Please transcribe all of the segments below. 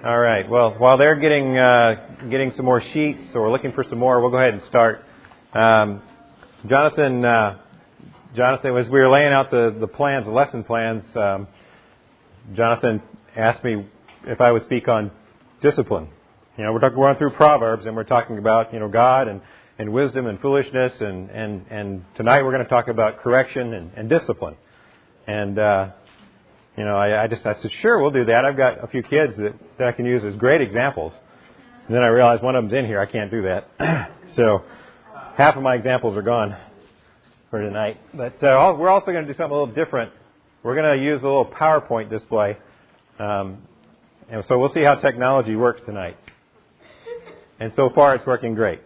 All right. Well, while they're getting some more sheets or looking for some more, we'll go ahead and start. Jonathan, as we were laying out the plans, the lesson plans, Jonathan asked me if I would speak on discipline. We're going through Proverbs, and we're talking about God and wisdom and foolishness, and tonight we're going to talk about correction and discipline. And I said, sure, we'll do that. I've got a few kids that I can use as great examples. And then I realized one of them's in here. I can't do that. So half of my examples are gone for tonight. But we're also going to do something a little different. We're going to use a little PowerPoint display. And so we'll see how technology works tonight. And so far it's working great.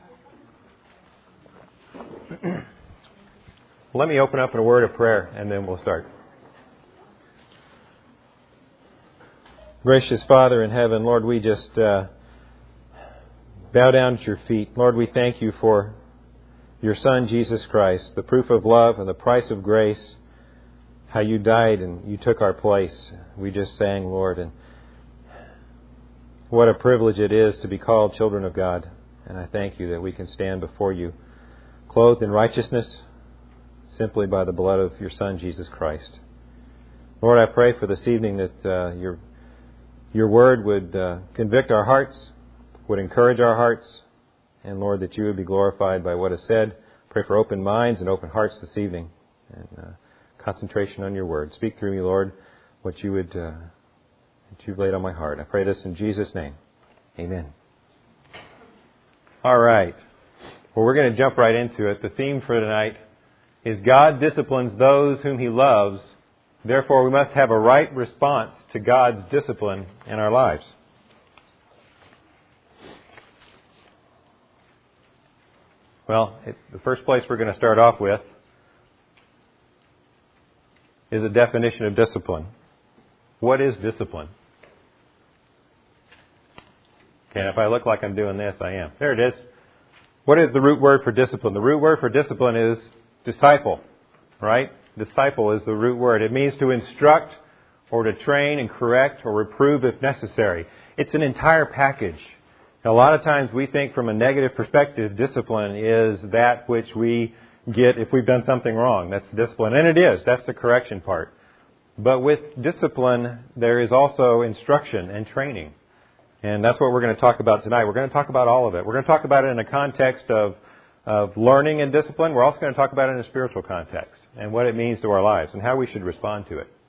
Let me open up in a word of prayer, and then we'll start. Gracious Father in heaven, Lord, we just bow down at your feet. Lord, we thank you for your Son, Jesus Christ, the proof of love and the price of grace, how you died and you took our place. We just sang, Lord, and what a privilege it is to be called children of God. And I thank you that we can stand before you clothed in righteousness simply by the blood of your Son, Jesus Christ. Lord, I pray for this evening that your word would convict our hearts, would encourage our hearts, and Lord, that you would be glorified by what is said. Pray for open minds and open hearts this evening, and concentration on your word. Speak through me, Lord, what you've laid on my heart. I pray this in Jesus' name. Amen. All right. Well, we're going to jump right into it. The theme for tonight is God disciplines those whom He loves. Therefore, we must have a right response to God's discipline in our lives. Well, the first place we're going to start off with is a definition of discipline. What is discipline? Okay, if I look like I'm doing this, I am. There it is. What is the root word for discipline? The root word for discipline is disciple, right? Disciple is the root word. It means to instruct or to train and correct or reprove if necessary. It's an entire package. A lot of times we think from a negative perspective, discipline is that which we get if we've done something wrong. That's discipline. And it is. That's the correction part. But with discipline, there is also instruction and training. And that's what we're going to talk about tonight. We're going to talk about all of it. We're going to talk about it in a context of learning and discipline. We're also going to talk about it in a spiritual context and what it means to our lives and how we should respond to it.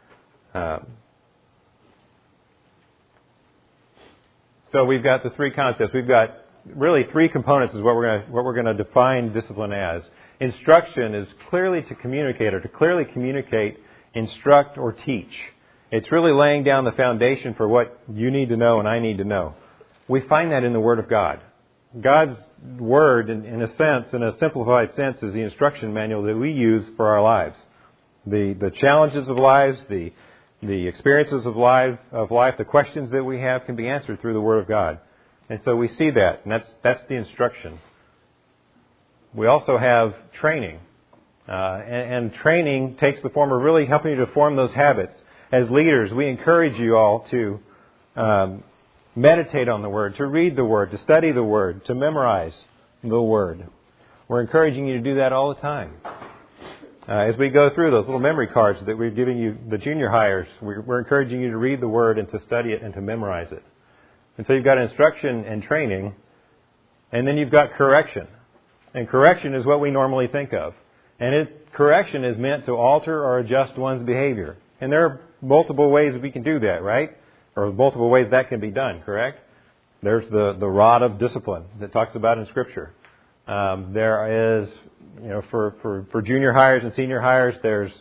So we've got the three concepts. We've got really three components is what we're going to define discipline as. Instruction is clearly to communicate or to clearly communicate, instruct, or teach. It's really laying down the foundation for what you need to know and I need to know. We find that in the Word of God. God's Word, in a sense, in a simplified sense, is the instruction manual that we use for our lives. The challenges of lives, the experiences of life, the questions that we have can be answered through the Word of God. And so we see that, and that's the instruction. We also have training. And training takes the form of really helping you to form those habits. As leaders, we encourage you all to meditate on the Word, to read the Word, to study the Word, to memorize the Word. We're encouraging you to do that all the time. As we go through those little memory cards that we're giving you, the junior hires, we're encouraging you to read the Word and to study it and to memorize it. And so you've got instruction and training, and then you've got correction. And correction is what we normally think of. And correction is meant to alter or adjust one's behavior. And there are multiple ways we can do that, right? Or multiple ways that can be done, correct? There's the rod of discipline that talks about in Scripture. There is, for junior hires and senior hires, there's,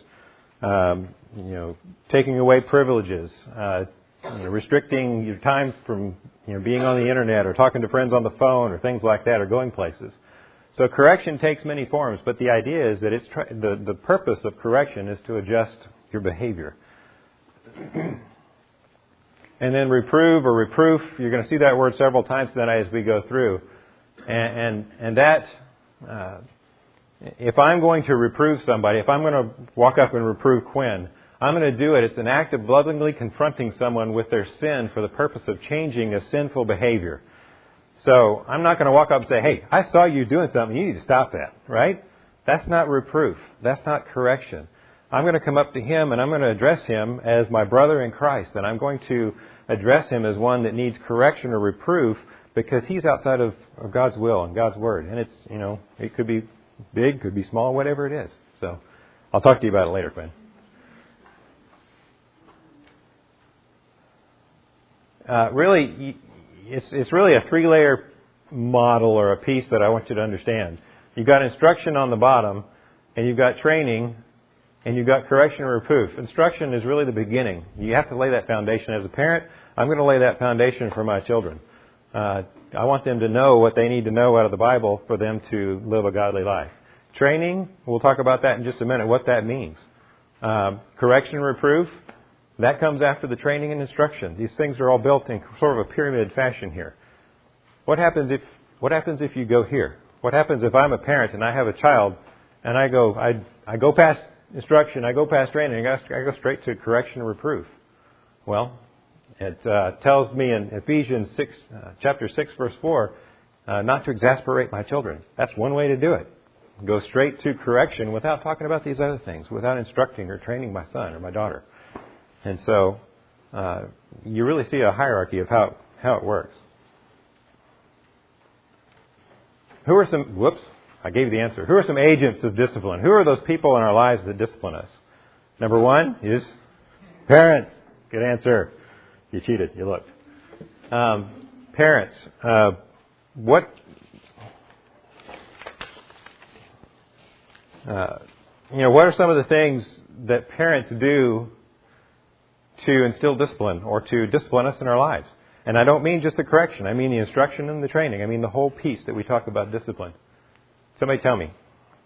taking away privileges, restricting your time from, being on the internet or talking to friends on the phone or things like that or going places. So correction takes many forms, but the idea is that the purpose of correction is to adjust your behavior. And then reprove or reproof, you're going to see that word several times tonight as we go through. And that, if I'm going to reprove somebody, if I'm going to walk up and reprove Quinn, I'm going to do it. It's an act of lovingly confronting someone with their sin for the purpose of changing a sinful behavior. So I'm not going to walk up and say, hey, I saw you doing something. You need to stop that, right? That's not reproof. That's not correction. I'm going to come up to him and I'm going to address him as my brother in Christ. And I'm going to address him as one that needs correction or reproof because he's outside of God's will and God's Word. And it's, it could be big, could be small, whatever it is. So I'll talk to you about it later, Quinn. Really, it's really a three-layer model or a piece that I want you to understand. You've got instruction on the bottom, and you've got training, and you've got correction or reproof. Instruction is really the beginning. You have to lay that foundation. As a parent, I'm going to lay that foundation for my children. I want them to know what they need to know out of the Bible for them to live a godly life. Training, we'll talk about that in just a minute, what that means. Correction and reproof, that comes after the training and instruction. These things are all built in sort of a pyramid fashion here. What happens if you go here? What happens if I'm a parent and I have a child and I go past instruction, I go past training, I go straight to correction and reproof? Well, it tells me in Ephesians chapter 6, verse 4, not to exasperate my children. That's one way to do it. Go straight to correction without talking about these other things, without instructing or training my son or my daughter. And so you really see a hierarchy of how it works. Who are some... I gave you the answer. Who are some agents of discipline? Who are those people in our lives that discipline us? Number one is parents. Good answer. You cheated. You looked. Parents. What are some of the things that parents do to instill discipline or to discipline us in our lives? And I don't mean just the correction. I mean the instruction and the training. I mean the whole piece that we talk about discipline. Somebody tell me.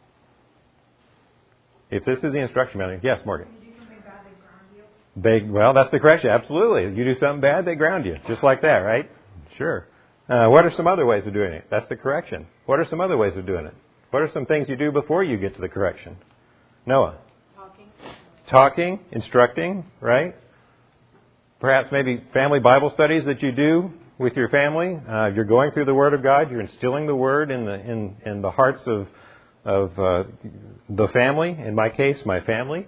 If this is the instruction manual. Yes, Morgan. You do something bad, they ground you. Well, that's the correction. Absolutely. You do something bad, they ground you. Just like that, right? Sure. What are some other ways of doing it? That's the correction. What are some other ways of doing it? What are some things you do before you get to the correction? Noah. Talking, instructing, right? Perhaps maybe family Bible studies that you do with your family. You're going through the Word of God. You're instilling the Word in the hearts of the family. In my case, my family.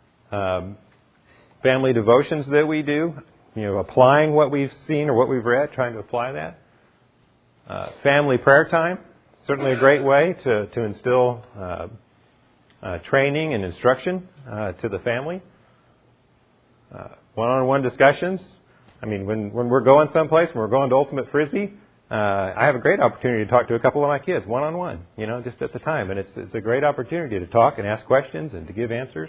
Family devotions that we do. Applying what we've seen or what we've read, trying to apply that. Family prayer time. Certainly a great way to instill training and instruction to the family. One-on-one discussions. I mean, when we're going someplace, when we're going to Ultimate Frisbee, I have a great opportunity to talk to a couple of my kids, one-on-one, just at the time. And it's a great opportunity to talk and ask questions and to give answers.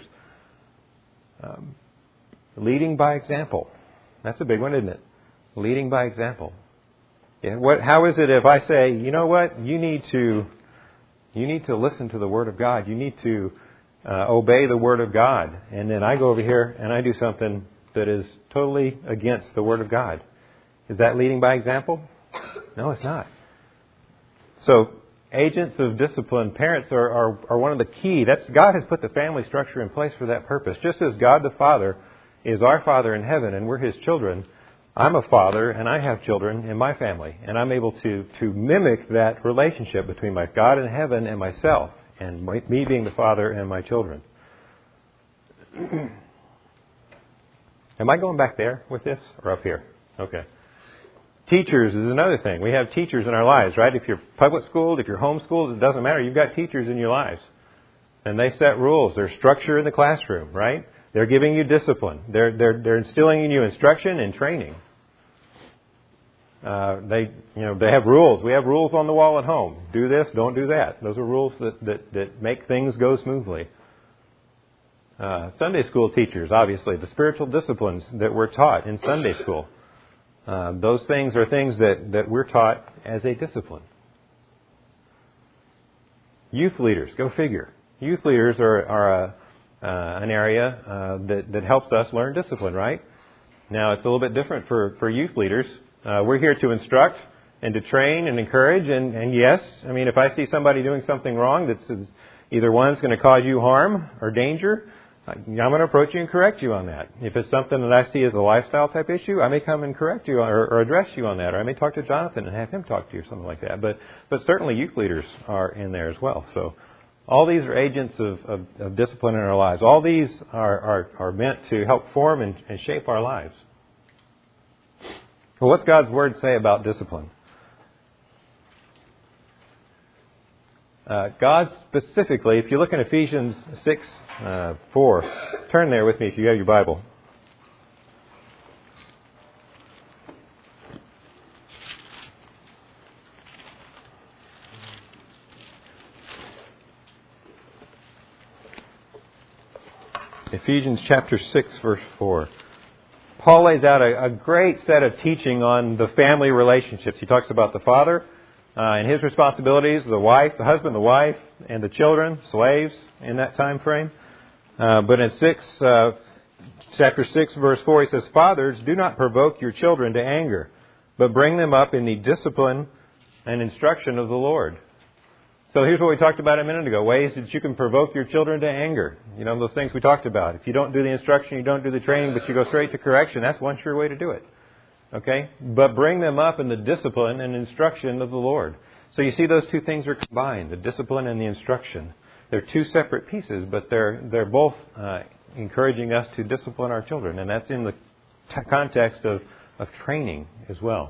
Leading by example. That's a big one, isn't it? Leading by example. Yeah, how is it if I say, you know what, you need to listen to the Word of God. You need to obey the Word of God. And then I go over here and I do something that is totally against the Word of God. Is that leading by example? No, it's not. So agents of discipline, parents are one of the key. God has put the family structure in place for that purpose. Just as God the Father is our Father in heaven and we're His children, I'm a father and I have children in my family. And I'm able to mimic that relationship between my God in heaven and myself, and me being the father and my children. Am I going back there with this or up here? Okay. Teachers is another thing. We have teachers in our lives, right? If you're public schooled, if you're homeschooled, it doesn't matter. You've got teachers in your lives. And they set rules. There's structure in the classroom, right? They're giving you discipline. They're instilling in you instruction and training. They have rules. We have rules on the wall at home. Do this, don't do that. Those are rules that make things go smoothly. Sunday school teachers, obviously, the spiritual disciplines that we're taught in Sunday school. Those things are things that we're taught as a discipline. Youth leaders, go figure. Youth leaders are an area that helps us learn discipline, right? Now, it's a little bit different for youth leaders. We're here to instruct and to train and encourage. And yes, I mean, if I see somebody doing something wrong that's either one's going to cause you harm or danger, I'm going to approach you and correct you on that. If it's something that I see as a lifestyle type issue, I may come and correct you or address you on that. Or I may talk to Jonathan and have him talk to you or something like that. But certainly youth leaders are in there as well. So all these are agents of discipline in our lives. All these are meant to help form and shape our lives. Well, what's God's Word say about discipline? God specifically, if you look in Ephesians 6:4, turn there with me if you have your Bible. Ephesians chapter 6, verse 4. Paul lays out a great set of teaching on the family relationships. He talks about the father and his responsibilities, the wife, the husband, the wife, and the children, slaves in that time frame. But in chapter 6, verse 4, he says, "Fathers, do not provoke your children to anger, but bring them up in the discipline and instruction of the Lord." So here's what we talked about a minute ago, ways that you can provoke your children to anger. You know, those things we talked about. If you don't do the instruction, you don't do the training, but you go straight to correction, that's one sure way to do it. Okay? But bring them up in the discipline and instruction of the Lord. So you see those two things are combined, the discipline and the instruction. They're two separate pieces, but they're both encouraging us to discipline our children. And that's in the context of training as well.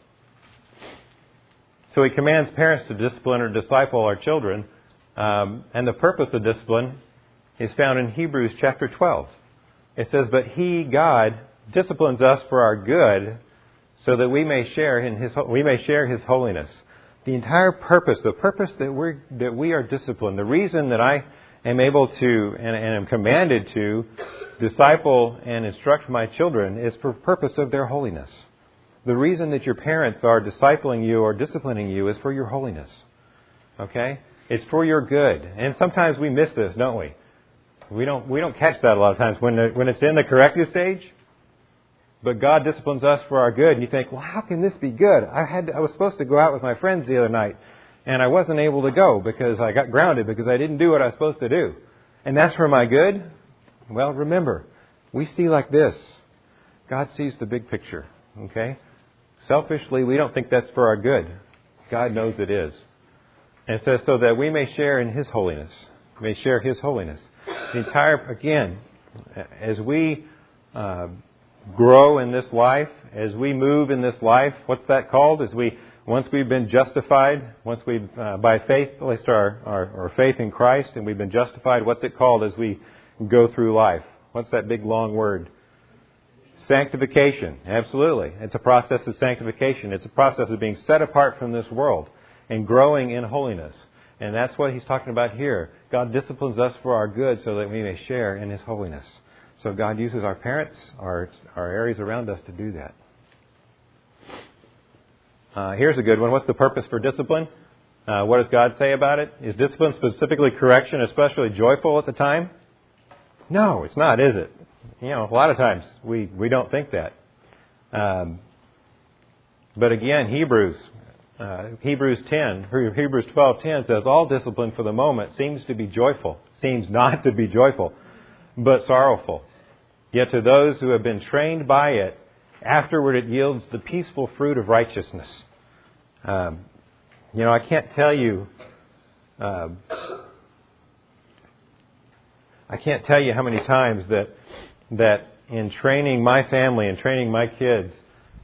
So he commands parents to discipline or disciple our children. And the purpose of discipline is found in Hebrews chapter 12. It says, "But He, God, disciplines us for our good, so that we may share in His holiness." The entire purpose, the purpose that we are disciplined, the reason that I am able to and am commanded to disciple and instruct my children is for purpose of their holiness. The reason that your parents are discipling you or disciplining you is for your holiness. Okay? It's for your good. And sometimes we miss this, don't we? We don't catch that a lot of times when it's in the corrective stage. But God disciplines us for our good. And you think, well, how can this be good? I was supposed to go out with my friends the other night, and I wasn't able to go because I got grounded because I didn't do what I was supposed to do. And that's for my good? Well, remember, we see like this. God sees the big picture. Okay? Selfishly, we don't think that's for our good. God knows it is. And it says, so that we may share in His holiness. May share His holiness. Again, as we grow in this life, as we move in this life, what's that called? Once we've been justified, once we've by faith placed our faith in Christ and we've been justified, what's it called as we go through life? What's that big long word? Sanctification. Absolutely. It's a process of sanctification. It's a process of being set apart from this world and growing in holiness. And that's what he's talking about here. God disciplines us for our good so that we may share in His holiness. So God uses our parents, our areas around us to do that. Here's a good one. What's the purpose for discipline? What does God say about it? Is discipline, specifically correction, especially joyful at the time? No, it's not, is it? You know, a lot of times we don't think that. But again, Hebrews 12:10 says, "All discipline for the moment seems not to be joyful, but sorrowful. Yet to those who have been trained by it, afterward it yields the peaceful fruit of righteousness." I can't tell you how many times that in training my family and training my kids,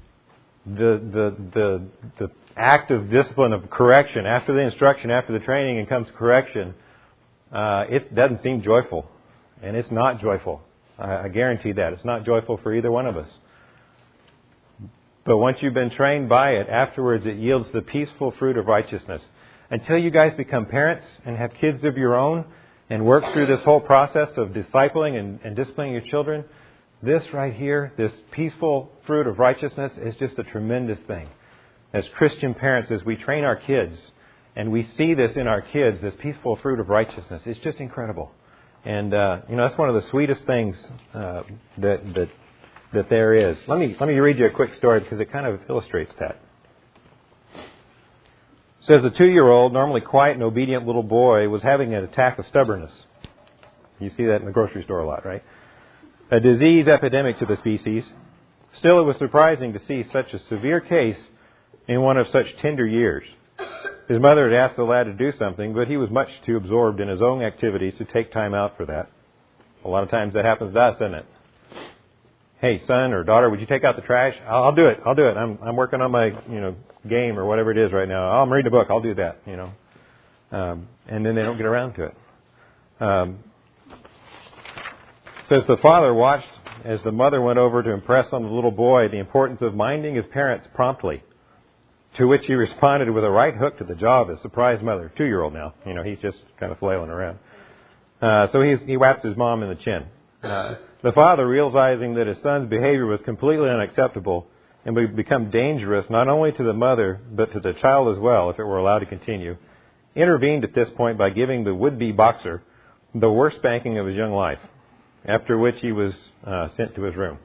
the act of discipline, of correction, after the instruction, after the training, and comes correction, it doesn't seem joyful. And it's not joyful. I guarantee that. It's not joyful for either one of us. But once you've been trained by it, afterwards it yields the peaceful fruit of righteousness. Until you guys become parents and have kids of your own and work through this whole process of discipling and disciplining your children, this right here, this peaceful fruit of righteousness, is just a tremendous thing. As Christian parents, as we train our kids, and we see this in our kids, this peaceful fruit of righteousness, it's just incredible. And that's one of the sweetest things that there is. Let me read you a quick story because it kind of illustrates that. It says a 2-year-old, normally quiet and obedient little boy, was having an attack of stubbornness. You see that in the grocery store a lot, right? A disease epidemic to the species. Still, it was surprising to see such a severe case in one of such tender years. His mother had asked the lad to do something, but he was much too absorbed in his own activities to take time out for that. A lot of times that happens to us, doesn't it? Hey, son or daughter, would you take out the trash? I'll do it. I'm working on my, game or whatever it is right now. I'm reading a book. I'll do that, And then they don't get around to it. Says the father watched as the mother went over to impress on the little boy the importance of minding his parents promptly, to which he responded with a right hook to the jaw of his surprised mother. 2-year-old now. He's just kind of flailing around. So he whapped his mom in the chin. The father, realizing that his son's behavior was completely unacceptable and would become dangerous not only to the mother but to the child as well if it were allowed to continue, intervened at this point by giving the would-be boxer the worst spanking of his young life, after which he was sent to his room.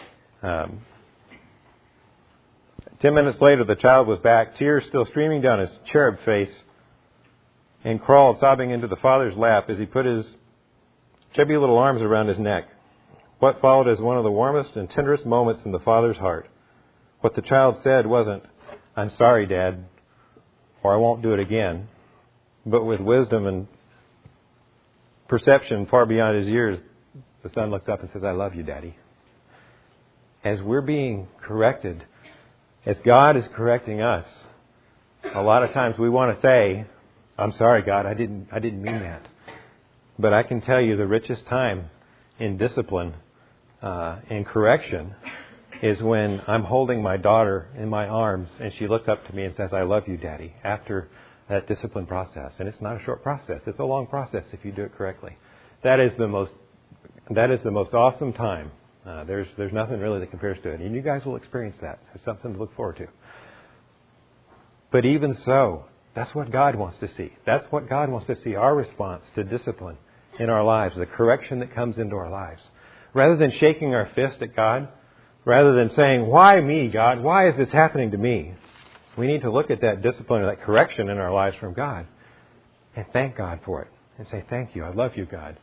10 minutes later, the child was back, tears still streaming down his cherub face, and crawled sobbing into the father's lap as he put his chubby little arms around his neck. What followed is one of the warmest and tenderest moments in the father's heart. What the child said wasn't, "I'm sorry, Dad," or "I won't do it again," but with wisdom and perception far beyond his years, the son looks up and says, "I love you, Daddy." As we're being corrected, as God is correcting us, a lot of times we want to say, "I'm sorry, God, I didn't mean that." But I can tell you the richest time in discipline, in correction, is when I'm holding my daughter in my arms and she looks up to me and says, "I love you, Daddy," after that discipline process. And it's not a short process. It's a long process if you do it correctly. That is the most awesome time. There's nothing really that compares to it. And you guys will experience that. It's something to look forward to. But even so, that's what God wants to see. That's what God wants to see, our response to discipline in our lives, the correction that comes into our lives. Rather than shaking our fist at God, rather than saying, "Why me, God? Why is this happening to me?" We need to look at that discipline or that correction in our lives from God and thank God for it and say, "Thank you. I love you, God."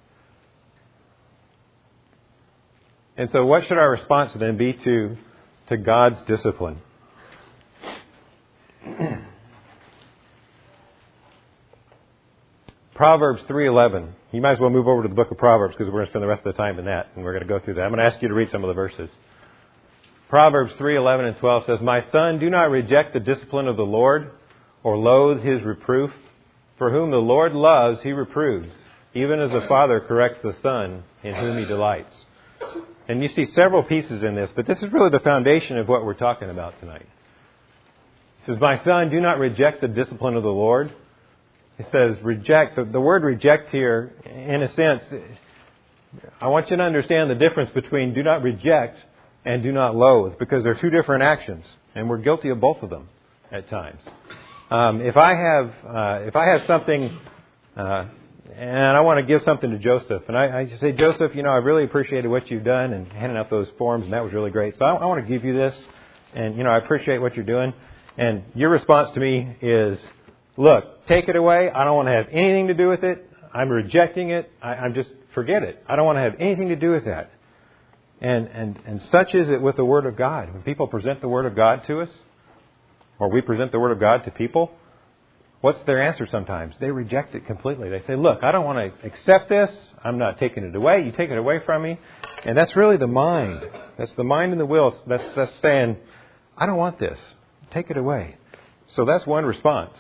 And so what should our response then be to God's discipline? Proverbs 3:11. You might as well move over to the book of Proverbs because we're going to spend the rest of the time in that, and we're going to go through that. I'm going to ask you to read some of the verses. Proverbs 3:11 and 12 says, "My son, do not reject the discipline of the Lord or loathe his reproof. For whom the Lord loves, he reproves, even as a father corrects the son in whom he delights." And you see several pieces in this, but this is really the foundation of what we're talking about tonight. It says, "My son, do not reject the discipline of the Lord." It says reject. The word reject here, in a sense, I want you to understand the difference between do not reject and do not loathe, because they're two different actions, and we're guilty of both of them at times. If I have something, and I want to give something to Joseph, and I just say, "Joseph, I really appreciated what you've done and handing out those forms, and that was really great. So I want to give you this, and I appreciate what you're doing." And your response to me is, "Look, take it away. I don't want to have anything to do with it. I'm rejecting it. I'm just forget it. I don't want to have anything to do with that." And such is it with the Word of God. When people present the Word of God to us, or we present the Word of God to people, what's their answer sometimes? They reject it completely. They say, "Look, I don't want to accept this. I'm not taking it away. You take it away from me." And that's really the mind. That's the mind and the will. That's saying, "I don't want this. Take it away." So that's one response.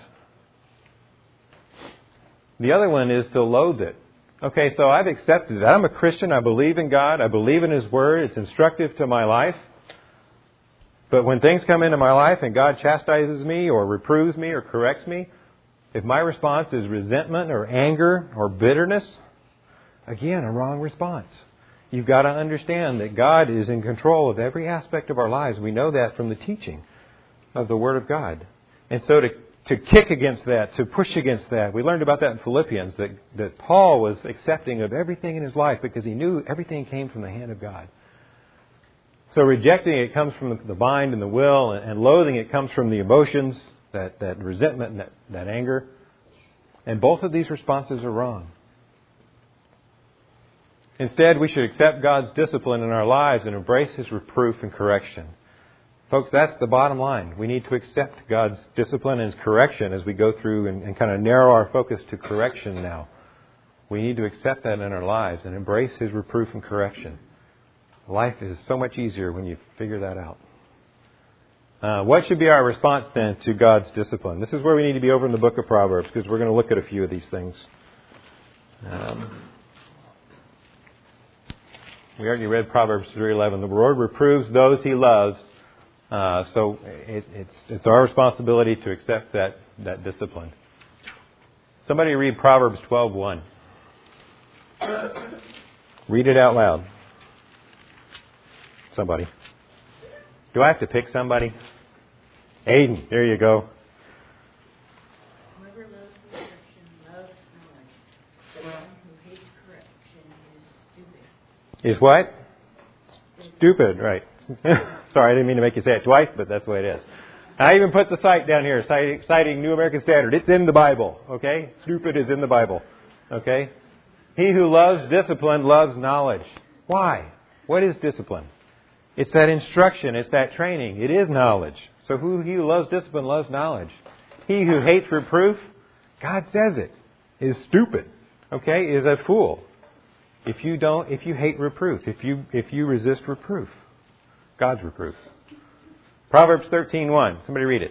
The other one is to loathe it. Okay, so I've accepted that. I'm a Christian. I believe in God. I believe in His Word. It's instructive to my life. But when things come into my life and God chastises me or reproves me or corrects me, if my response is resentment or anger or bitterness, again, a wrong response. You've got to understand that God is in control of every aspect of our lives. We know that from the teaching of the Word of God. And so to kick against that, to push against that. We learned about that in Philippians, that Paul was accepting of everything in his life because he knew everything came from the hand of God. So rejecting it comes from the mind and the will, and loathing it comes from the emotions, that resentment and that anger. And both of these responses are wrong. Instead, we should accept God's discipline in our lives and embrace His reproof and correction. Folks, that's the bottom line. We need to accept God's discipline and His correction as we go through and kind of narrow our focus to correction now. We need to accept that in our lives and embrace His reproof and correction. Life is so much easier when you figure that out. What should be our response then to God's discipline? This is where we need to be over in the book of Proverbs, because we're going to look at a few of these things. We already read Proverbs 3:11. The Lord reproves those He loves. So it's our responsibility to accept that discipline. Somebody read Proverbs 12:1. Read it out loud. Somebody. Do I have to pick somebody? Aiden, there you go. Whoever loves instruction loves knowledge. The one who hates correction is stupid. Is what? Stupid, right. Sorry, I didn't mean to make you say it twice, but that's the way it is. I even put the cite down here, citing New American Standard. It's in the Bible, okay? Stupid is in the Bible, okay? He who loves discipline loves knowledge. Why? What is discipline? It's that instruction. It's that training. It is knowledge. So he who loves discipline loves knowledge. He who hates reproof, God says it, is stupid, okay? Is a fool. If you hate reproof, if you resist reproof, God's reproof. Proverbs 13:1. Somebody read it.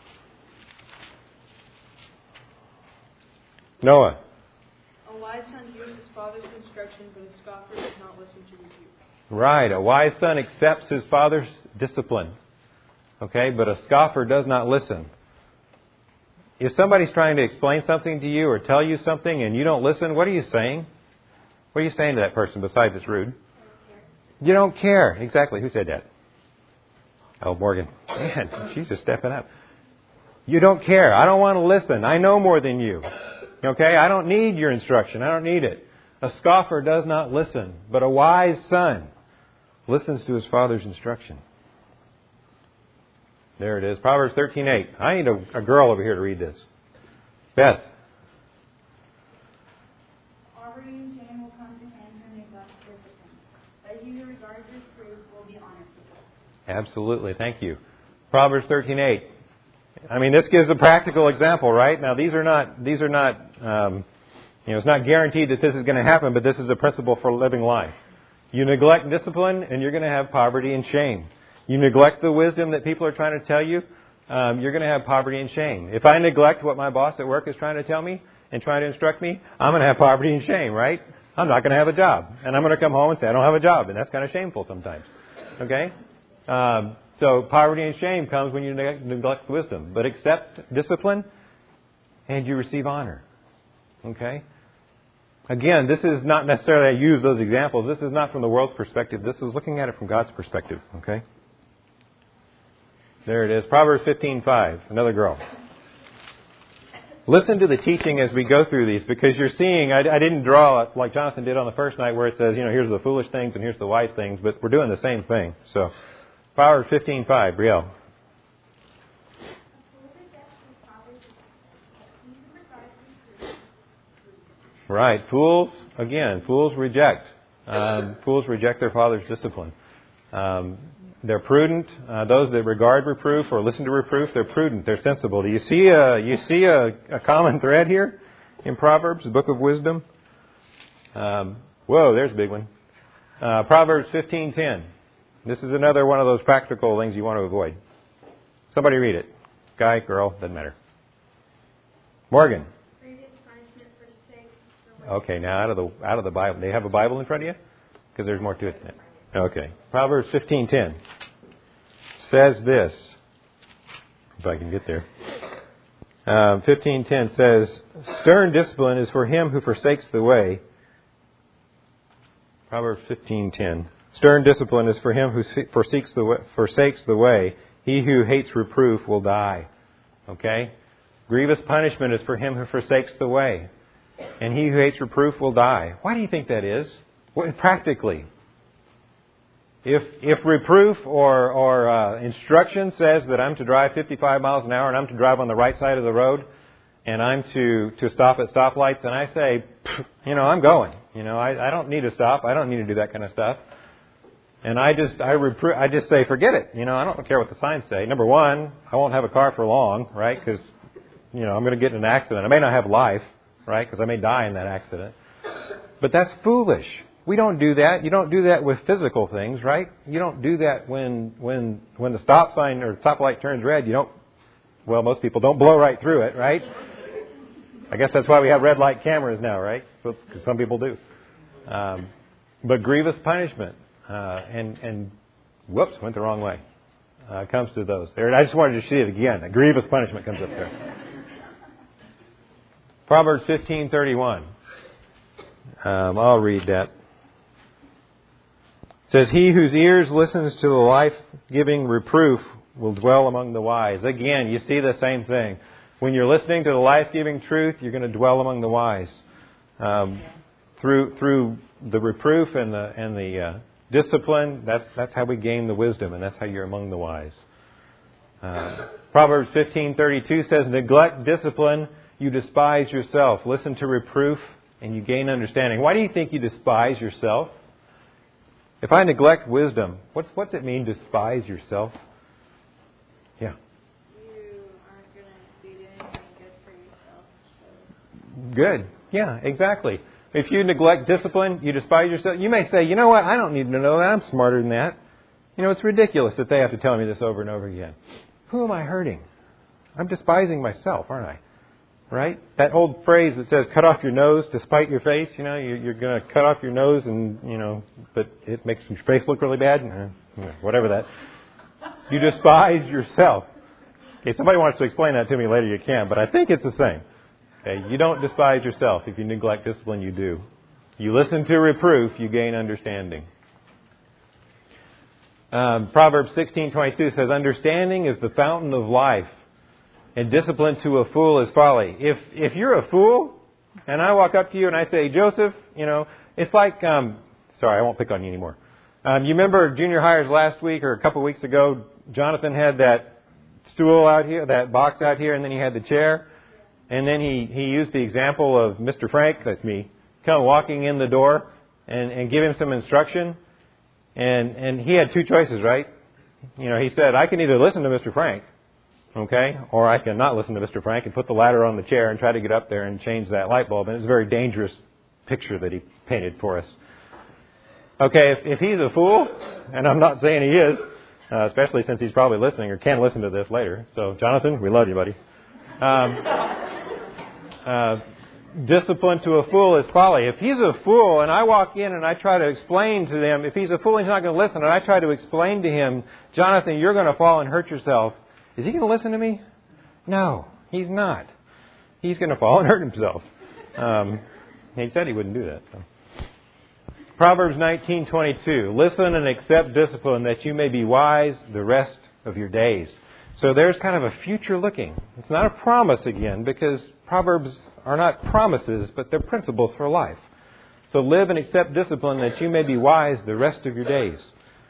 Noah. A wise son hears his father's instruction, but a scoffer does not listen to rebuke. Right. A wise son accepts his father's discipline. Okay? But a scoffer does not listen. If somebody's trying to explain something to you or tell you something and you don't listen, what are you saying? What are you saying to that person besides it's rude? You don't care. Exactly. Who said that? Oh, Morgan. Man, she's just stepping up. You don't care. I don't want to listen. I know more than you. Okay? I don't need your instruction. I don't need it. A scoffer does not listen, but a wise son listens to his father's instruction. There it is. Proverbs 13:8. I need a girl over here to read this. Beth. Poverty and shame will come to him who neglects discipline, but he who regards reproof will be honored. Absolutely. Thank you. Proverbs 13:8. I mean, this gives a practical example, right? Now, these are not, it's not guaranteed that this is going to happen, but this is a principle for living life. You neglect discipline, and you're going to have poverty and shame. You neglect the wisdom that people are trying to tell you, you're going to have poverty and shame. If I neglect what my boss at work is trying to tell me and trying to instruct me, I'm going to have poverty and shame, right? I'm not going to have a job. And I'm going to come home and say, I don't have a job. And that's kind of shameful sometimes. Okay? So poverty and shame comes when you neglect wisdom. But accept discipline, and you receive honor. Okay? Again, this is not necessarily, I use those examples. This is not from the world's perspective. This is looking at it from God's perspective. Okay? There it is. Proverbs 15:5. Another girl. Listen to the teaching as we go through these, because you're seeing, I didn't draw like Jonathan did on the first night where it says, here's the foolish things and here's the wise things, but we're doing the same thing. So, Proverbs 15:5. Brielle. Right. Fools reject. Fools reject their father's discipline. They're prudent. Those that regard reproof or listen to reproof, they're prudent. They're sensible. Do you see a common thread here in Proverbs, the book of wisdom? Whoa, there's a big one. Proverbs 15:10. This is another one of those practical things you want to avoid. Somebody read it. Guy, girl, doesn't matter. Morgan. Okay, now out of the Bible. Do you have a Bible in front of you? Because there's more to it than that. Okay. Proverbs 15:10 says this. If I can get there. 15:10 says, "Stern discipline is for him who forsakes the way." Proverbs 15:10. "Stern discipline is for him who forsakes the way. He who hates reproof will die." Okay? Grievous punishment is for him who forsakes the way. And he who hates reproof will die. Why do you think that is? Practically. If reproof or instruction says that I'm to drive 55 miles an hour and I'm to drive on the right side of the road and I'm to stop at stoplights, and I say, I'm going. You know, I don't need to stop. I don't need to do that kind of stuff. And I just say, forget it. You know, I don't care what the signs say. Number one, I won't have a car for long, right? Because, you know, I'm going to get in an accident. I may not have life, right? Because I may die in that accident. But that's foolish. We don't do that. You don't do that with physical things, right? You don't do that when the stop sign or stop light turns red. You don't. Well, most people don't blow right through it, right? I guess that's why we have red light cameras now, right? So, 'cause some people do. But grievous punishment and whoops, went the wrong way. Comes to those. There, I just wanted to see it again. A grievous punishment comes up there. Proverbs 15:31. I'll read that. It says, "He whose ears listens to the life-giving reproof will dwell among the wise." Again, you see the same thing. When you're listening to the life-giving truth, you're going to dwell among the wise. Through the reproof and the discipline, that's how we gain the wisdom, and that's how you're among the wise. Proverbs 15:32 says, "Neglect discipline, you despise yourself. Listen to reproof, and you gain understanding." Why do you think you despise yourself? If I neglect wisdom, what's it mean, despise yourself? Yeah. You aren't going to be doing anything good for yourself. So. Good. Yeah, exactly. If you neglect discipline, you despise yourself. You may say, you know what, I don't need to know that. I'm smarter than that. You know, it's ridiculous that they have to tell me this over and over again. Who am I hurting? I'm despising myself, aren't I? Right? That old phrase that says, cut off your nose to spite your face. You know, you're going to cut off your nose and, you know, but it makes your face look really bad. Whatever that. You despise yourself. Okay, somebody wants to explain that to me later, you can, but I think it's the same. Okay, you don't despise yourself. If you neglect discipline, you do. You listen to reproof, you gain understanding. Proverbs 16:22 says, "Understanding is the fountain of life, and discipline to a fool is folly." If you're a fool, and I walk up to you and I say, "Joseph," you know, it's like, sorry, I won't pick on you anymore. You remember junior hires last week or a couple of weeks ago, Jonathan had that stool out here, that box out here, and then he had the chair. And then he used the example of Mr. Frank, that's me, come walking in the door and give him some instruction. And he had two choices, right? You know, he said, I can either listen to Mr. Frank, okay, or I can not listen to Mr. Frank and put the ladder on the chair and try to get up there and change that light bulb. And it's a very dangerous picture that he painted for us. Okay, if he's a fool, and I'm not saying he is, especially since he's probably listening or can listen to this later. So, Jonathan, we love you, buddy. Discipline to a fool is folly. If he's a fool and I walk in and I try to explain to them, if he's a fool and he's not going to listen, and I try to explain to him, Jonathan, you're going to fall and hurt yourself, is he going to listen to me? No, he's not. He's going to fall and hurt himself. He said he wouldn't do that. So. Proverbs 19:22, "Listen and accept discipline that you may be wise the rest of your days." So there's kind of a future looking. It's not a promise again, because Proverbs are not promises, but they're principles for life. So live and accept discipline that you may be wise the rest of your days.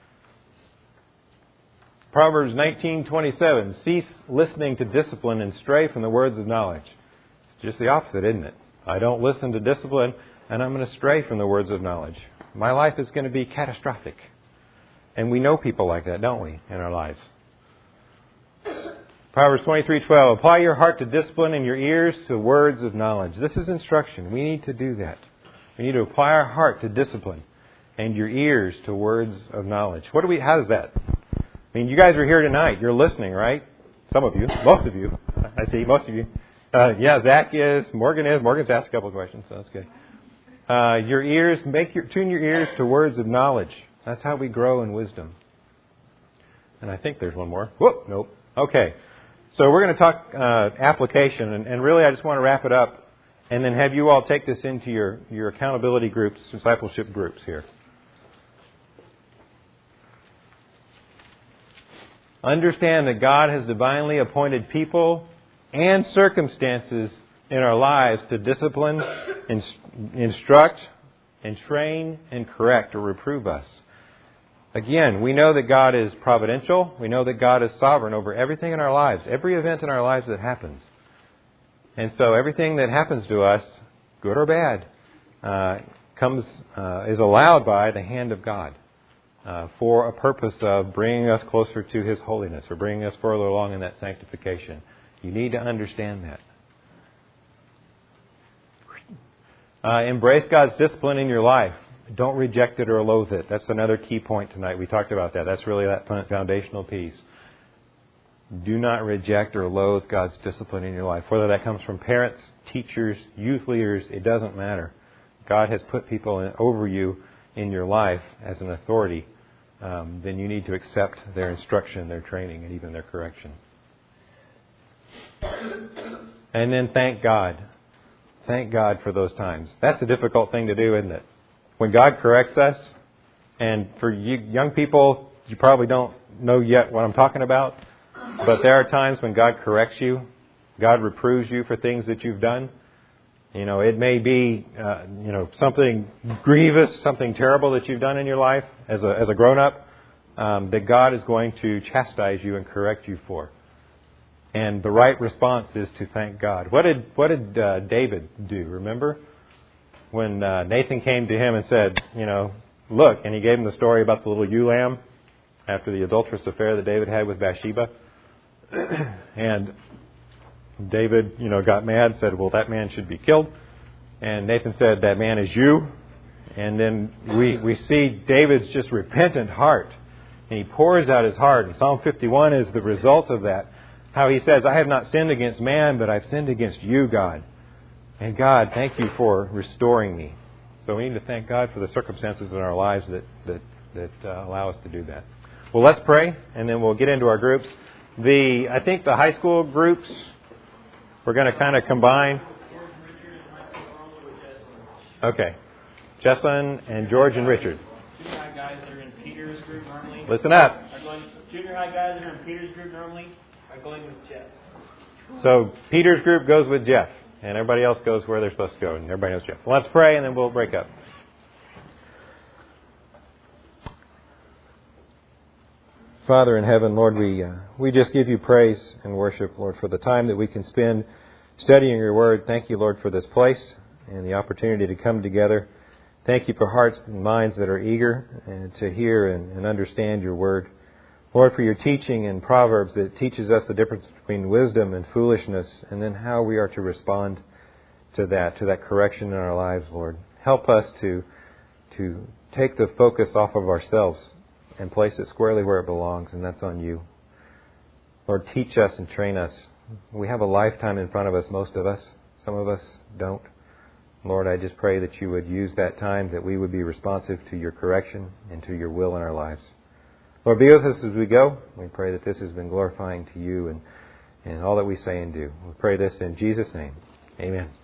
Proverbs 19:27, "Cease listening to discipline and stray from the words of knowledge." It's just the opposite, isn't it? I don't listen to discipline, and I'm going to stray from the words of knowledge. My life is going to be catastrophic. And we know people like that, don't we, in our lives? Proverbs 23:12, "Apply your heart to discipline and your ears to words of knowledge." This is instruction. We need to do that. We need to apply our heart to discipline and your ears to words of knowledge. How does that? I mean, you guys are here tonight. You're listening, right? Some of you. Most of you. I see most of you. Yeah, Zach is. Morgan is. Morgan's asked a couple of questions, so that's good. Your ears, tune your ears to words of knowledge. That's how we grow in wisdom. And I think there's one more. Whoop, nope. Okay. So we're going to talk application, and really I just want to wrap it up and then have you all take this into your accountability groups, discipleship groups here. Understand that God has divinely appointed people and circumstances in our lives to discipline, instruct, and train, and correct or reprove us. Again, we know that God is providential. We know that God is sovereign over everything in our lives, every event in our lives that happens. And so everything that happens to us, good or bad, is allowed by the hand of God for a purpose of bringing us closer to His holiness or bringing us further along in that sanctification. You need to understand that. Embrace God's discipline in your life. Don't reject it or loathe it. That's another key point tonight. We talked about that. That's really that foundational piece. Do not reject or loathe God's discipline in your life. Whether that comes from parents, teachers, youth leaders, it doesn't matter. God has put people over you in your life as an authority. Then you need to accept their instruction, their training, and even their correction. And then thank God. Thank God for those times. That's a difficult thing to do, isn't it? When God corrects us, and for you young people, you probably don't know yet what I'm talking about, but there are times when God corrects you, God reproves you for things that you've done. You know, it may be, something grievous, something terrible that you've done in your life as a grown-up, that God is going to chastise you and correct you for. And the right response is to thank God. What did David do? Remember? When Nathan came to him and said, look, and he gave him the story about the little ewe lamb after the adulterous affair that David had with Bathsheba. And David, got mad and said, well, that man should be killed. And Nathan said, that man is you. And then we see David's just repentant heart. And he pours out his heart. And Psalm 51 is the result of that. How he says, I have not sinned against man, but I've sinned against you, God. And God, thank you for restoring me. So we need to thank God for the circumstances in our lives that allow us to do that. Well, let's pray, and then we'll get into our groups. I think the high school groups, we're going to kind of combine. Okay. Jessalyn and George and Richard. Junior high guys that are in Peter's group normally. Listen up. Junior high guys that are in Peter's group normally are going with Jeff. So Peter's group goes with Jeff, and everybody else goes where they're supposed to go, and everybody knows Jeff. Well, let's pray, and then we'll break up. Father in heaven, Lord, we just give you praise and worship, Lord, for the time that we can spend studying your word. Thank you, Lord, for this place and the opportunity to come together. Thank you for hearts and minds that are eager and to hear and understand your word. Lord, for your teaching in Proverbs that teaches us the difference between wisdom and foolishness, and then how we are to respond to that correction in our lives, Lord. Help us to take the focus off of ourselves and place it squarely where it belongs, and that's on you. Lord, teach us and train us. We have a lifetime in front of us, most of us. Some of us don't. Lord, I just pray that you would use that time, that we would be responsive to your correction and to your will in our lives. Lord, be with us as we go. We pray that this has been glorifying to you and all that we say and do. We pray this in Jesus' name. Amen.